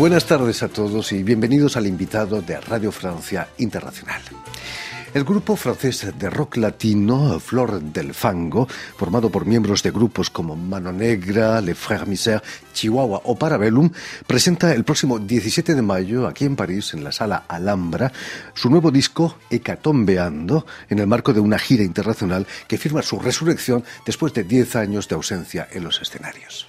Buenas tardes a todos y bienvenidos al invitado de Radio Francia Internacional. El grupo francés de rock latino Flor del Fango, formado por miembros de grupos como Mano Negra, Les Frères Misère, Chihuahua o Parabellum, presenta el próximo 17 de mayo aquí en París, en la Sala Alhambra, su nuevo disco Hecatombeando, en el marco de una gira internacional que firma su resurrección después de 10 años de ausencia en los escenarios.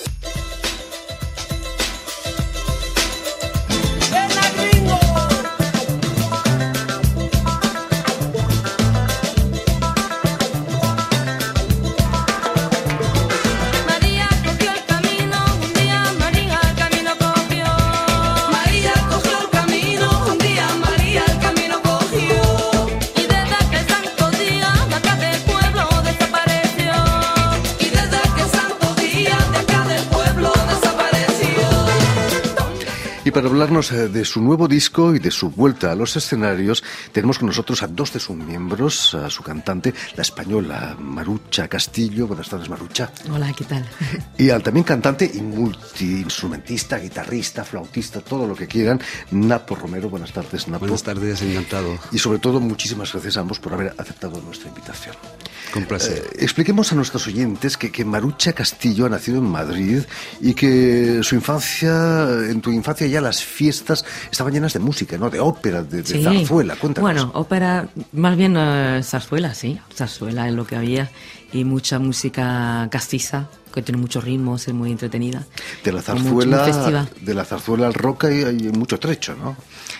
Y para hablarnos de su nuevo disco y de su vuelta a los escenarios, tenemos con nosotros a dos de sus miembros, a su cantante, la española Marucha Castillo. Buenas tardes, Marucha. Hola, ¿qué tal? Y al también cantante y multiinstrumentista, guitarrista, flautista, todo lo que quieran, Napo Romero. Buenas tardes, Napo. Buenas tardes, encantado. Y sobre todo, muchísimas gracias a ambos por haber aceptado nuestra invitación. Con placer. Expliquemos a nuestros oyentes que Marucha Castillo ha nacido en Madrid y que su infancia, en tu infancia ya las fiestas estaban llenas de música, ¿no? De ópera, de sí. zarzuela. Cuéntanos. Bueno, ópera, más bien zarzuela, sí. Zarzuela es lo que había y mucha música castiza, que tiene muchos ritmos, es muy entretenida. De la zarzuela al rock hay mucho trecho, ¿no?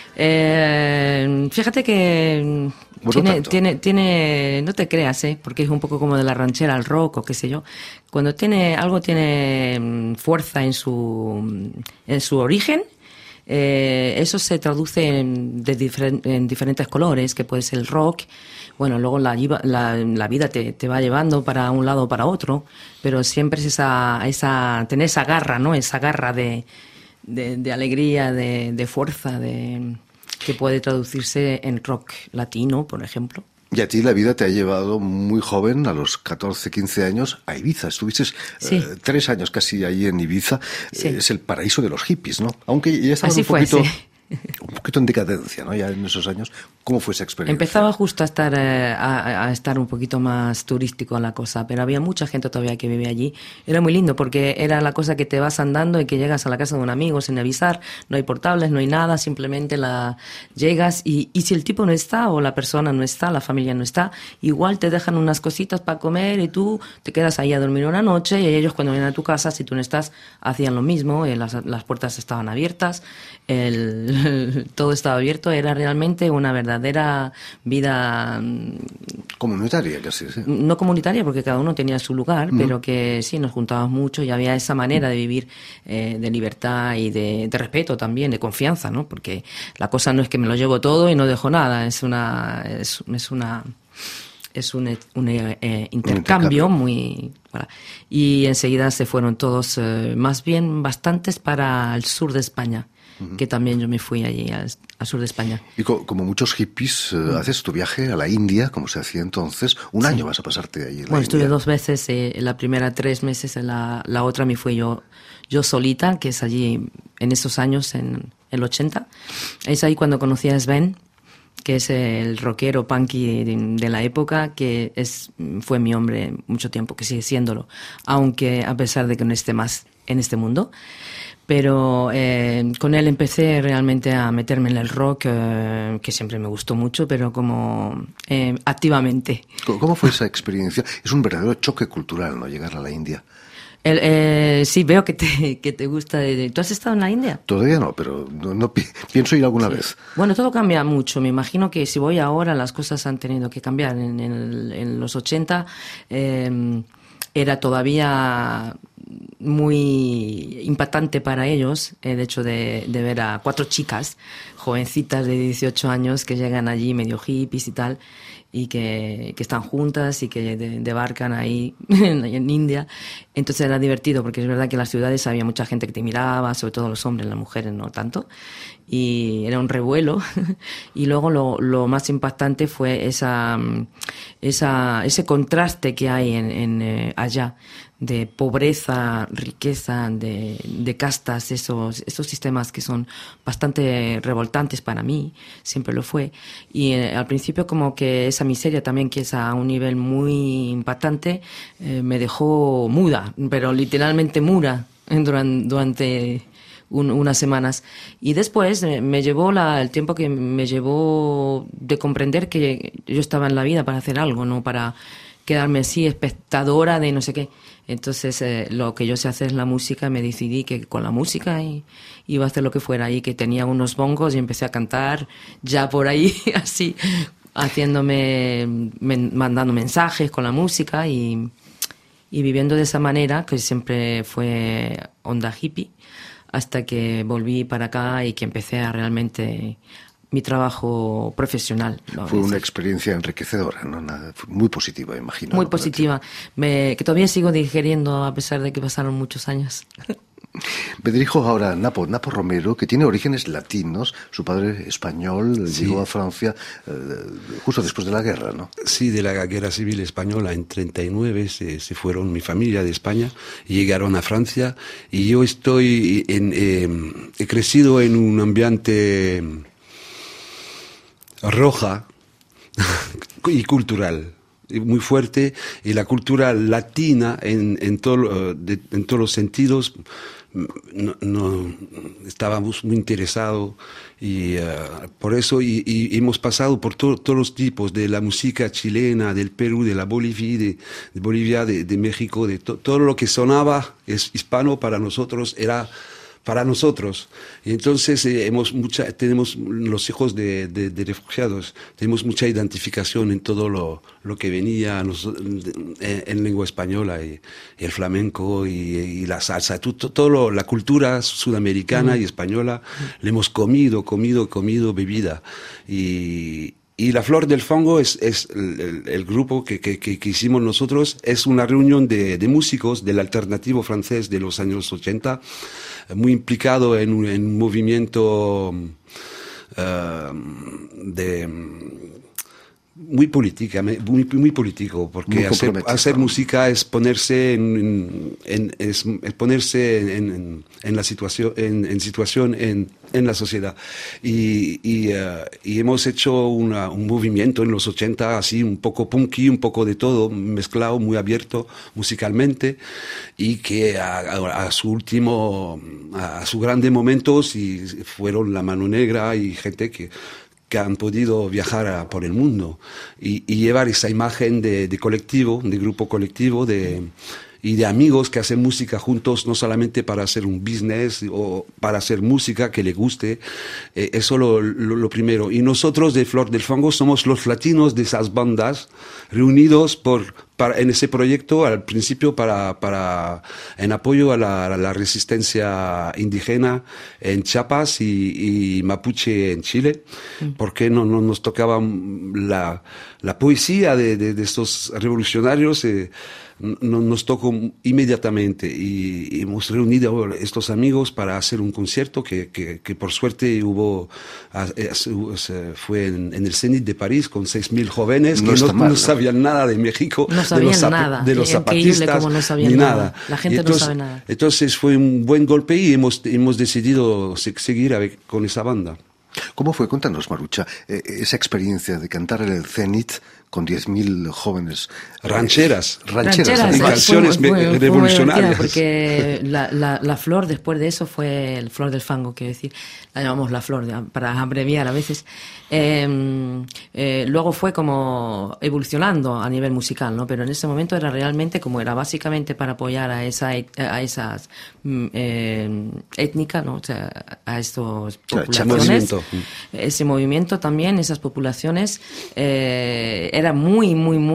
Fíjate que bueno, tiene, no te creas, porque es un poco como de la ranchera al rock o qué sé yo. Cuando algo tiene fuerza en su origen, eso se traduce en diferentes colores, que puede ser el rock. Bueno, luego la vida te va llevando para un lado o para otro, pero siempre es tener esa garra, ¿no? Esa garra de alegría, de fuerza, que puede traducirse en rock latino, por ejemplo. Y a ti la vida te ha llevado muy joven, a los 14, 15 años, a Ibiza. Estuviste 3 años casi ahí en Ibiza. Sí. Es el paraíso de los hippies, ¿no? Aunque ya estaba un poquito en decadencia, ¿no? Ya en esos años. ¿Cómo fue esa experiencia? Empezaba justo a estar un poquito más turístico la cosa, pero había mucha gente todavía que vivía allí. Era muy lindo porque era la cosa que te vas andando y que llegas a la casa de un amigo sin avisar. No hay portables, no hay nada, simplemente llegas y si el tipo no está o la persona no está, la familia no está, igual te dejan unas cositas para comer y tú te quedas ahí a dormir una noche y ellos cuando vienen a tu casa, si tú no estás, hacían lo mismo. Las puertas estaban abiertas, todo estaba abierto. Era realmente una verdadera vida comunitaria, casi, sí. No comunitaria porque cada uno tenía su lugar, pero que sí, nos juntábamos mucho y había esa manera de vivir de libertad y de respeto también, de confianza, ¿no? Porque la cosa no es que me lo llevo todo y no dejo nada, es un intercambio muy... Voilà. Y enseguida se fueron todos, más bien bastantes, para el sur de España. Que también yo me fui allí al sur de España. Y como muchos hippies, haces tu viaje a la India, como se hacía entonces. Un año vas a pasarte allí en la India. Estuve 2 veces, la primera 3 meses, la otra me fui yo solita, que es allí en esos años, en el 80. Es ahí cuando conocí a Sven, que es el rockero punky de la época, que fue mi hombre mucho tiempo, que sigue siéndolo, aunque a pesar de que no esté más en este mundo. Pero con él empecé realmente a meterme en el rock, que siempre me gustó mucho, pero como activamente. ¿Cómo fue esa experiencia? Es un verdadero choque cultural, ¿no? Llegar a la India. Sí, veo que te gusta. ¿Tú has estado en la India? Todavía no, pero no pienso ir alguna vez. Bueno, todo cambia mucho. Me imagino que si voy ahora las cosas han tenido que cambiar. En los 80 era todavía muy impactante para ellos el hecho de ver a 4 chicas jovencitas de 18 años que llegan allí medio hippies y tal, y que están juntas y que debarcan ahí en India. Entonces era divertido porque es verdad que en las ciudades había mucha gente que te miraba, sobre todo los hombres, las mujeres no tanto, y era un revuelo. Y luego lo más impactante fue ese contraste que hay allá de pobreza, riqueza, de castas, esos sistemas que son bastante revoltantes para mí, siempre lo fue. Y al principio como que esa miseria también, que es a un nivel muy impactante, me dejó muda, pero literalmente muda durante unas semanas. Y después me llevó el tiempo que me llevó de comprender que yo estaba en la vida para hacer algo, no para quedarme así espectadora de no sé qué. Entonces lo que yo sé hacer es la música. Me decidí que con la música iba a hacer lo que fuera, y que tenía unos bongos y empecé a cantar ya por ahí así, mandando mensajes con la música y viviendo de esa manera, que siempre fue onda hippie, hasta que volví para acá y que empecé a realmente mi trabajo profesional, ¿no? Fue una experiencia enriquecedora, ¿no? Muy positiva, imagino. Muy positiva, que todavía sigo digeriendo a pesar de que pasaron muchos años. Me dirijo ahora a Napo Romero, que tiene orígenes latinos. Su padre español, sí, llegó a Francia justo después de la guerra, ¿no? Sí, de la guerra civil española. En 39 se fueron mi familia de España y llegaron a Francia. Y yo he crecido en un ambiente roja y cultural, muy fuerte, y la cultura latina en todos los sentidos. No estábamos muy interesados, y por eso y hemos pasado por todos los tipos de la música chilena, del Perú, de la Bolivia, de México, todo lo que sonaba es hispano para nosotros, era para nosotros. Y entonces tenemos los hijos de refugiados, tenemos mucha identificación en todo lo que venía en lengua española, y el flamenco y la salsa, toda la cultura sudamericana y española, le hemos comido, bebida. Y La Flor del Fango es el grupo que hicimos nosotros. Es una reunión de músicos del alternativo francés de los años 80, muy implicado en un movimiento muy político, porque hacer música es ponerse en la situación, en la sociedad, y hemos hecho un movimiento en los 80 así, un poco punky, un poco de todo mezclado, muy abierto musicalmente, y que a sus grandes momentos, y fueron La Mano Negra y gente que han podido viajar por el mundo y llevar esa imagen de colectivo, de grupo colectivo, y de amigos que hacen música juntos, no solamente para hacer un business o para hacer música que le guste. Eso lo primero. Y nosotros de Flor del Fango somos los latinos de esas bandas reunidos en ese proyecto, al principio en apoyo a la resistencia indígena en Chiapas y Mapuche en Chile, porque no nos tocaba la poesía de estos revolucionarios. Nos tocó inmediatamente, y hemos reunido a estos amigos para hacer un concierto que por suerte fue en el Zénith de París, con 6.000 jóvenes que no sabían nada de México, de los zapatistas, ni nada. La gente no sabe nada. Entonces fue un buen golpe, y hemos decidido seguir con esa banda. ¿Cómo fue? Cuéntanos, Marucha, esa experiencia de cantar en el Zénith con 10.000 jóvenes. Rancheras y canciones revolucionarias. Porque la flor, después de eso, fue el Flor del Fango, quiero decir. La llamamos La Flor, para abreviar a veces. Luego fue como evolucionando a nivel musical, ¿no? Pero en ese momento era básicamente para apoyar a esas étnicas, ¿no? O sea, a estos poblaciones. Ese movimiento también, esas poblaciones, era muy,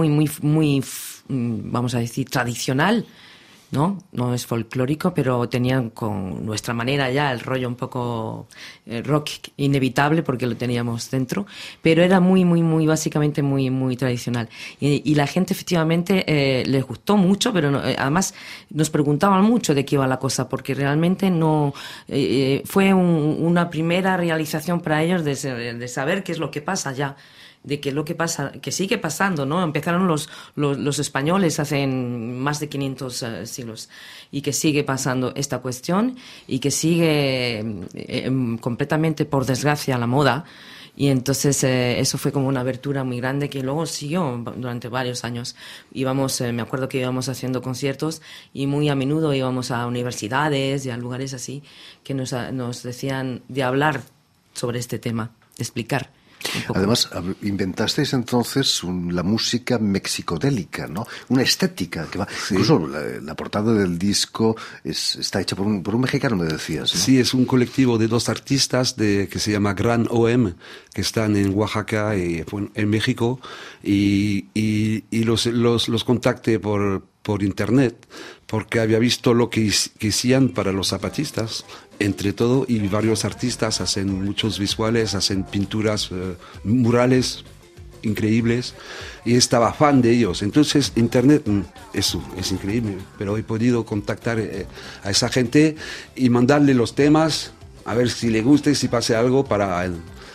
vamos a decir, tradicional, ¿no? No es folclórico, pero tenían con nuestra manera ya el rollo un poco rock inevitable, porque lo teníamos dentro, pero era muy básicamente muy tradicional. Y la gente efectivamente les gustó mucho, pero además nos preguntaban mucho de qué iba la cosa, porque realmente no fue una primera realización para ellos de saber qué es lo que pasa ya. de que lo que pasa, que sigue pasando, ¿no? Empezaron los españoles hace más de 500 siglos y que sigue pasando esta cuestión y que sigue completamente, por desgracia, la moda. Y entonces eso fue como una abertura muy grande que luego siguió durante varios años. Íbamos, me acuerdo que íbamos haciendo conciertos y muy a menudo íbamos a universidades y a lugares así que nos decían de hablar sobre este tema, de explicar. Además, inventasteis entonces la música mexicodélica, ¿no? Una estética que va... Sí. Incluso la portada del disco está hecha por un mexicano, me decías, ¿no? Sí, es un colectivo de 2 artistas que se llama Gran OM, que están en Oaxaca y en México, y los contacté por internet, porque había visto lo que hacían para los zapatistas, entre todo, y varios artistas hacen muchos visuales, hacen pinturas, murales increíbles, y estaba fan de ellos. Entonces internet eso es increíble, pero he podido contactar a esa gente y mandarle los temas, a ver si le gusta y si pase algo para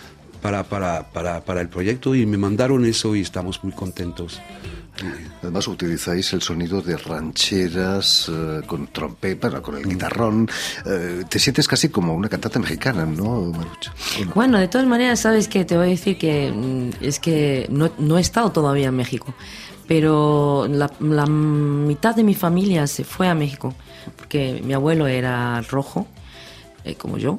el proyecto, y me mandaron eso y estamos muy contentos. Además utilizáis el sonido de rancheras con trompeta, con el guitarrón. Te sientes casi como una cantante mexicana, ¿no, Marucha? ¿No? Bueno, de todas maneras, sabes que te voy a decir que es que no he estado todavía en México, pero la mitad de mi familia se fue a México, porque mi abuelo era rojo, como yo.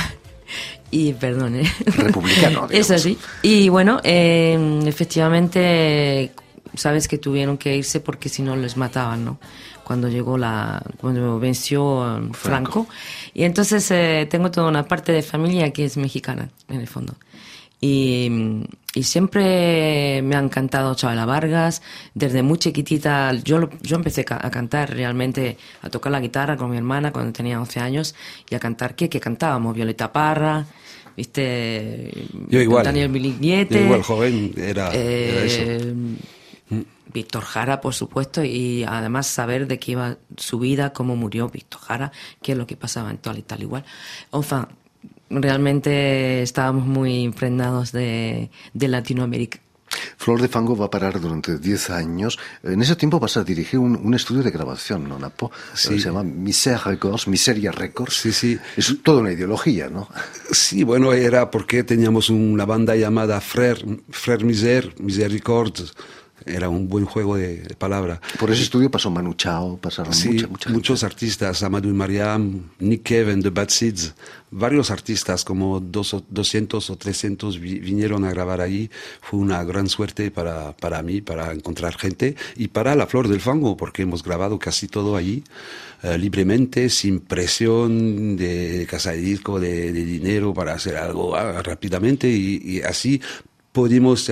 Y perdón, republicano, digamos. Es así. Y bueno, efectivamente, sabes que tuvieron que irse porque si no les mataban, ¿no? Cuando venció Franco. Y entonces tengo toda una parte de familia que es mexicana, en el fondo. Y siempre me ha encantado Chabela Vargas. Desde muy chiquitita, yo empecé a cantar realmente, a tocar la guitarra con mi hermana cuando tenía 11 años, y a cantar, ¿qué cantábamos? Violeta Parra, ¿viste? Yo igual. Daniel Bilignete. Yo igual joven, era eso. Víctor Jara, por supuesto, y además saber de qué iba su vida, cómo murió Víctor Jara, qué es lo que pasaba en tal y tal igual. Enfin, realmente estábamos muy impregnados de Latinoamérica. Flor de Fango va a parar durante 10 años. En ese tiempo vas a dirigir un estudio de grabación, ¿no, Napo? Sí. Se llama Miseria Records. Sí, sí. Es toda una ideología, ¿no? Sí, bueno, era porque teníamos una banda llamada Frère Misericords. Era un buen juego de palabra. Por ese estudio pasó Manu Chao, pasaron muchos artistas, Amadou y Mariam, Nick Cave, The Bad Seeds, varios artistas, como 200 o 300 vinieron a grabar allí. Fue una gran suerte para mí, para encontrar gente, y para la Flor del Fango, porque hemos grabado casi todo allí, libremente, sin presión de casa de disco, de dinero, para hacer algo rápidamente, y así pudimos...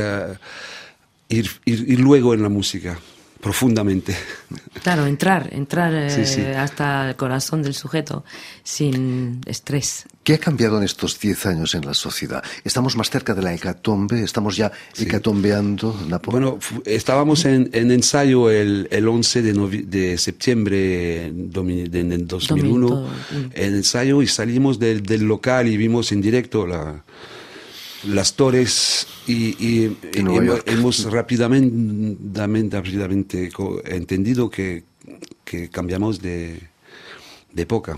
Ir luego en la música, profundamente. Claro, entrar sí. hasta el corazón del sujeto, sin estrés. ¿Qué ha cambiado en estos 10 años en la sociedad? ¿Estamos más cerca de la hecatombe? ¿Estamos ya hecatombeando, Napo? Bueno, estábamos en ensayo el 11 de septiembre en 2001, en ensayo, y salimos del local y vimos en directo las torres, y hemos rápidamente entendido que cambiamos de época,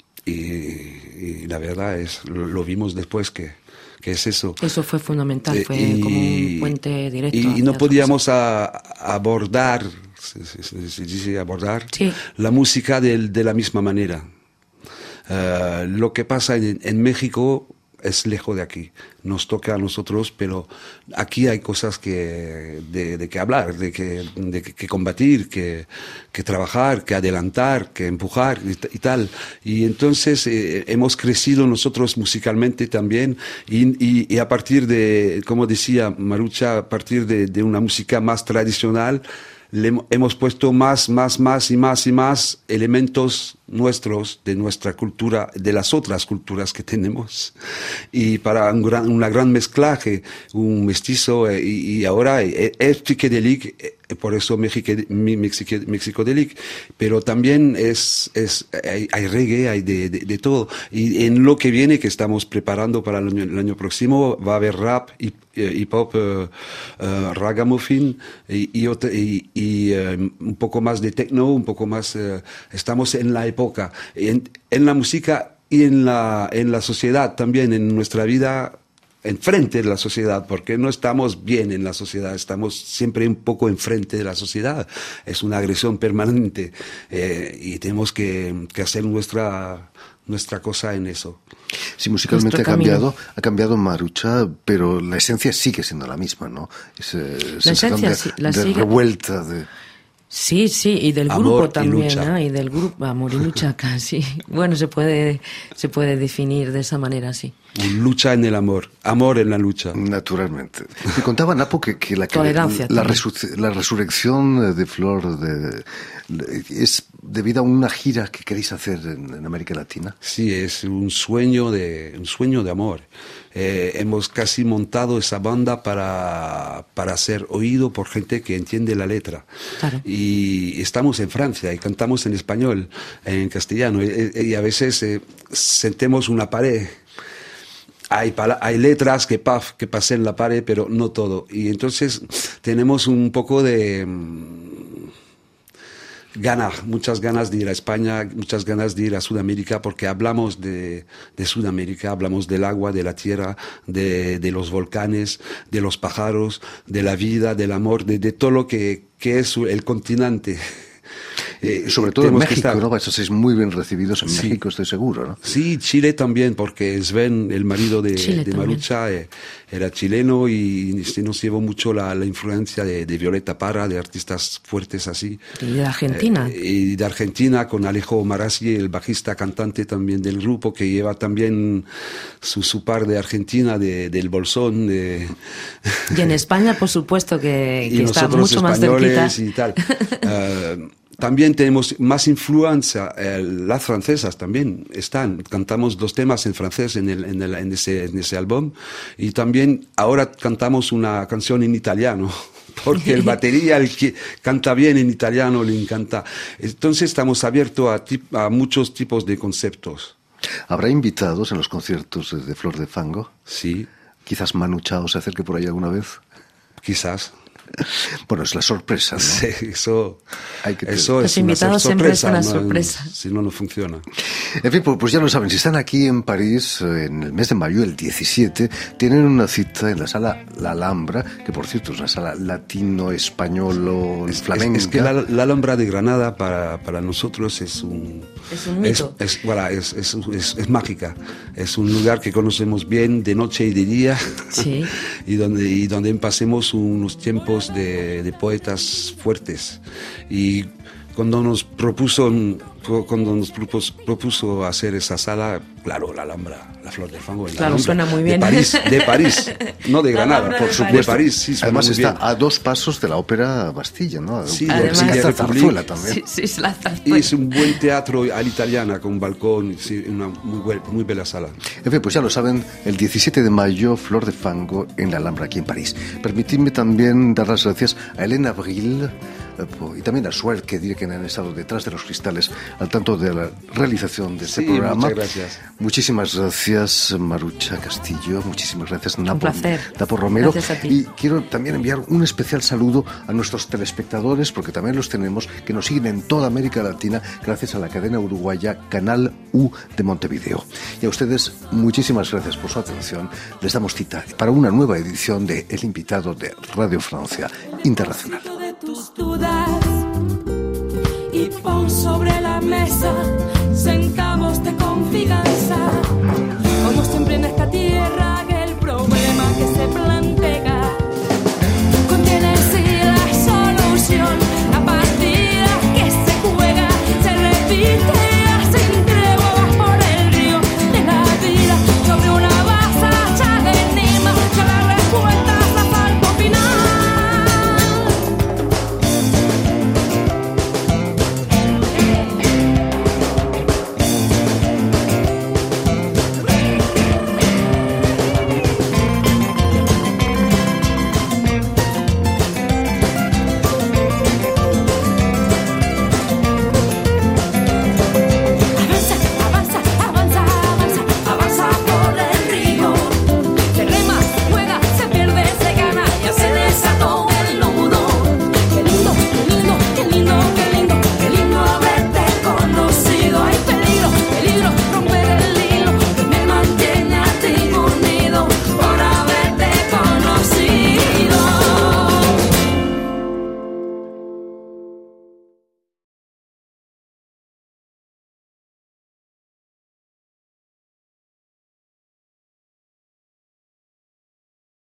y la verdad es, lo vimos después que es eso. Eso fue fundamental, fue como un puente directo. Y no podíamos abordar, se dice abordar, sí, la música de la misma manera. Lo que pasa en México es lejos de aquí, nos toca a nosotros, pero aquí hay cosas de que hablar, de que combatir, que trabajar, que adelantar, que empujar y tal. Y entonces hemos crecido nosotros musicalmente también, y a partir de, como decía Marucha, a partir de una música más tradicional, le hemos puesto más elementos nuestros, de nuestra cultura, de las otras culturas que tenemos. Y para una gran mezclaje, un mestizo, y ahora es psiquedélico, por eso Mexicodelic, pero también hay reggae, hay de todo. Y en lo que viene, que estamos preparando para el año próximo, va a haber rap, hip hop, ragamuffin y un poco más de techno, un poco más. Estamos en la época, en la música y en la sociedad también, en nuestra vida. Enfrente de la sociedad, porque no estamos bien en la sociedad, estamos siempre un poco enfrente de la sociedad. Es una agresión permanente y tenemos que hacer nuestra cosa en eso. Sí, musicalmente ha cambiado Marucha, pero la esencia sigue siendo la misma, ¿no? La esencia de revuelta, de... Sí, y del amor grupo también, ¿no? Y del grupo, amor y lucha casi. Bueno, se puede definir de esa manera, sí. Lucha en el amor en la lucha. Naturalmente. Me contaba Napo que la resurrección de Flor es debido a una gira que queréis hacer en América Latina. Sí, es un sueño de amor. Hemos casi montado esa banda para ser oído por gente que entiende la letra. Claro. Y estamos en Francia y cantamos en español, en castellano, y a veces sentimos una pared. Hay letras que pasen la pared, pero no todo. Y entonces tenemos un poco de muchas ganas de ir a España, muchas ganas de ir a Sudamérica, porque hablamos de Sudamérica, hablamos del agua, de la tierra, de los volcanes, de los pájaros, de la vida, del amor, de todo lo que es el continente. Sobre todo en México, ¿no? Vais a ser muy bien recibidos en México, estoy seguro, ¿no? Sí, Chile también, porque Sven, el marido de Marucha, era chileno y nos llevó mucho la influencia de Violeta Parra, de artistas fuertes así. Y de Argentina. Y de Argentina, con Alejo Marazzi, el bajista cantante también del grupo, que lleva también su par de Argentina, del Bolsón. Y en España, por supuesto, que está mucho más cerquita. Y tal. También tenemos más influencia, las francesas también cantamos 2 temas en francés en ese álbum, y también ahora cantamos una canción en italiano, porque el batería, el que canta bien en italiano, le encanta. Entonces estamos abiertos a muchos tipos de conceptos. ¿Habrá invitados en los conciertos de Flor de Fango? Sí. ¿Quizás Manu Chao se acerque por ahí alguna vez? Quizás. Bueno, es la sorpresa, ¿no? Sí, eso es los invitados siempre es una sorpresa. Si no funciona. En fin, pues ya lo saben, si están aquí en París en el mes de mayo, el 17, tienen una cita en la sala La Alhambra, que por cierto es una sala latino-españolo-flamenca. Es que la Alhambra de Granada para nosotros es un mito. Es mágica. Es un lugar que conocemos bien de noche y de día. Sí. y donde pasemos unos tiempos de poetas fuertes. Y cuando nos propuso hacer esa sala, claro, la Alhambra, la Flor del Fango. Claro, suena muy bien. De París, no de Granada, por supuesto. De París, sí, además muy está bien. a 2 pasos de la Ópera Bastilla, ¿no? Sí, además, está Zarzuela también. Sí, la Zarzuela. Y es un buen teatro a la italiana, con balcón, sí, una muy bella sala. En fin, pues ya lo saben, el 17 de mayo, Flor de Fango en la Alhambra, aquí en París. Permitidme también dar las gracias a Elena Abril y también a Suel, que diré que han estado detrás de los cristales al tanto de la realización de este programa. Muchas gracias. Muchísimas gracias, Marucha Castillo. Muchísimas gracias, Napo Romero. Gracias a ti. Y quiero también enviar un especial saludo a nuestros telespectadores, porque también los tenemos, que nos siguen en toda América Latina gracias a la cadena uruguaya Canal U de Montevideo. Y a ustedes, muchísimas gracias por su atención. Les damos cita para una nueva edición de El Invitado de Radio Francia Internacional. Tus dudas y pon sobre la mesa centavos de confianza, como siempre en escatimar.